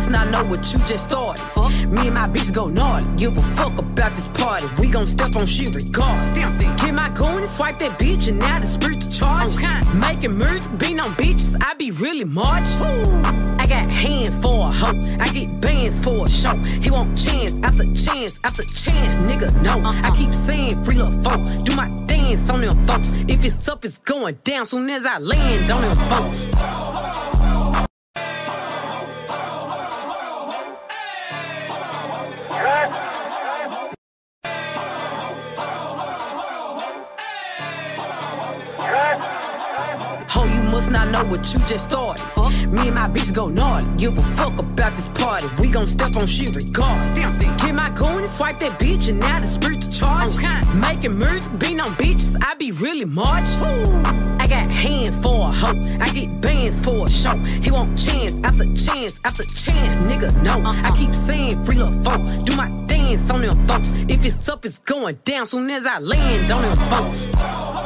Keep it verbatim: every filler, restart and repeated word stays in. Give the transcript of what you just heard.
must not know what you just started. Fuck. Me and my bitch go gnarly. Give a fuck about this party. We gon' step on shit regardless. Get my goon and swipe that bitch and now dispute the charges. Okay. Making music, being on bitches, I be really marching. I got hands for a hoe. I get bands for a show. He want chance after chance after chance, nigga, no. Uh-uh. I keep saying free little folk. Do my dance on them folks. If it's up, it's going down soon as I land on them folks. Must not know what you just started. Fuck. Me and my bitch go gnarly. Give a fuck about this party. We gon' step on shit regardless. Get my goon and swipe that bitch and now dispute the charges. Okay. Making music, being on bitches, I be really marching. I got hands for a hoe. I get bands for a show. He want chance after chance after chance, nigga, no. Uh-uh. I keep saying free little folk. Do my dance on them folks. If it's up, it's going down soon as I land on them folks.